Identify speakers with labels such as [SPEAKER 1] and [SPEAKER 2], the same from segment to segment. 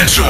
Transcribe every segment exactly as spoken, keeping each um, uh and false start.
[SPEAKER 1] Metro.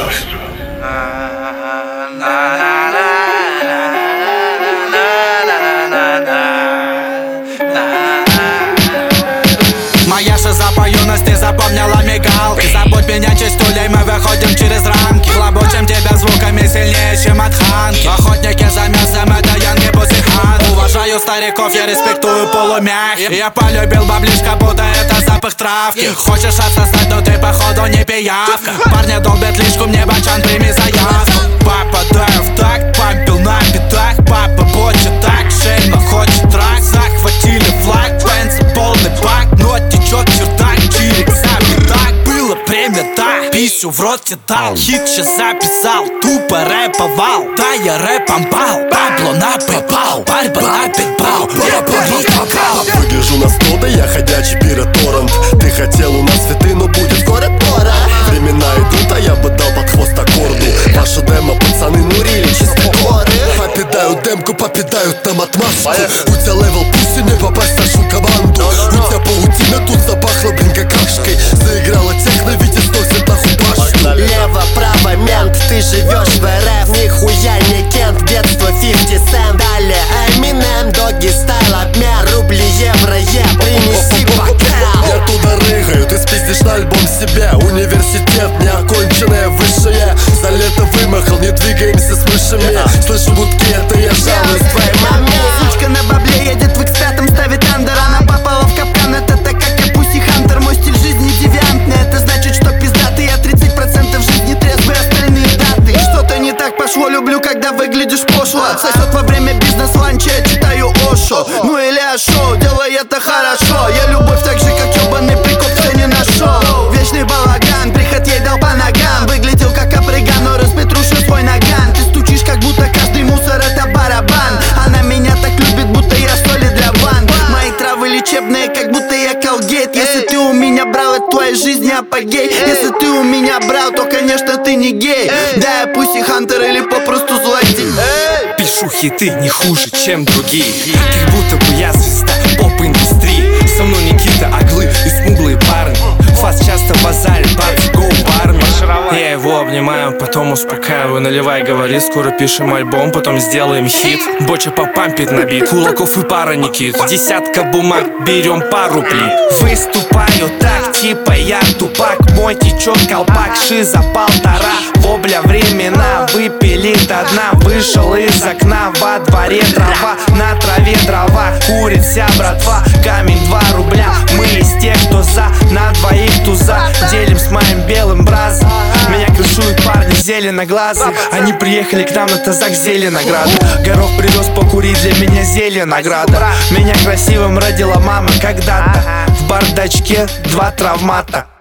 [SPEAKER 2] Моя шиза по юности запомнила мигалки. Забудь меня чистулей, мы выходим через рамки. Хлобучим тебя звуками сильнее, чем от ханки. Охотники за мясом, это янги бусихан. Уважаю стариков, я респектую полумягких. Я полюбил баблишка, будто это запах травки. Хочешь отсосать, но ты походу не пиявка. Парни долбят лишку, мне бачан, прими заявку. Попадаю в такт, помпил на битах. Папа бочит так, шельма хочет трак. Захватили флаг, пенсы полный бак. Но течет чердак, чирик так. Было время, да, писю в рот тебе дал. Хит сейчас записал, тупо рэповал. Да, я рэпом пал, Пабло на PayPal. Барба на PayPal, я попал.
[SPEAKER 3] Выгляжу на сто, да я ходячий пироторрент. Ты хотел у нас цветы, но будет скоро пора. Времена идут, а я бы дал под хвост аккорду. Ваша демо, пацаны, нурили чисто горы. Попидают демку, попидают нам отмазку. У тебя левел пусть не попасть в нашу команду. У тебя паутина тут запахла, блин, какашкой. Заиграла техно, Витя сносит нахуй башню.
[SPEAKER 4] Лево-право, мент, ты живешь в РФ. Нихуя не Кент, детство пятьдесят цент. Далее Eminem, Doggy Style, обмен рубли, евро, е, принеси бокал.
[SPEAKER 3] Я туда рыгаю, ты спиздишь на альбом себя. Университет, неоконченное высшее. За лето вымахал, не двигаемся с мышами. Слышу гудки, это я жалуюсь твоей маме.
[SPEAKER 4] Сучка на бабле едет в икс пять, ставит андер. Она попала в капкан, это так как я Пусси Хантер. Мой стиль жизни девиантный, это значит, что пиздатый. Я тридцать процентов жизни трезвый, остальные даты. Что-то не так пошло, люблю, когда выглядишь пошло. Отсосет во время бизнес-ланча, я читаю Ошо. Ну или Ашо, делай это хорошо. Я любовь так же, как ёбаный прикоп, все не нашел. Вечный балаган, приход ей дал по ногам. Выглядел как Априган, но распетрушил свой наган. Ты стучишь, как будто каждый мусор это барабан. Она меня так любит, будто я соли для ванн. Мои травы лечебные, как будто я Колгейт. Если ты у меня брал, это твоей жизни апогей. Если ты у меня брал, то, конечно, ты не гей. Да, я Пусси Хантер или попросту злодей.
[SPEAKER 5] Пишу хиты не хуже, чем другие. Как будто бы я звезда поп-индустрии. Со мной Никита, Оглы и смуглые парни. Фас часто базарит, бабки, гоу в армии. Я его обнимаю, потом успокаиваю. Наливай, говорит, скоро пишем альбом, потом сделаем хит. Боча попампит на бит, кулаков и пара Никит. Десятка бумаг, берем пару плит. Выступаю так, типа я тупак. Мой течет колпак, шиза полтора. Вобля времена, выпили до дна. Вышел из окна, во дворе трава. На траве дрова, курит вся братва. Камень два рубля, мы из тех, кто за. На двоих туза, делим с моим белым бразом. Меня крышуют парни зеленоглазые. Они приехали к нам на тазах зеленограда. Горох привез покурить, для меня зеленограда. Меня красивым родила мама когда-то. В бардачке два травмата.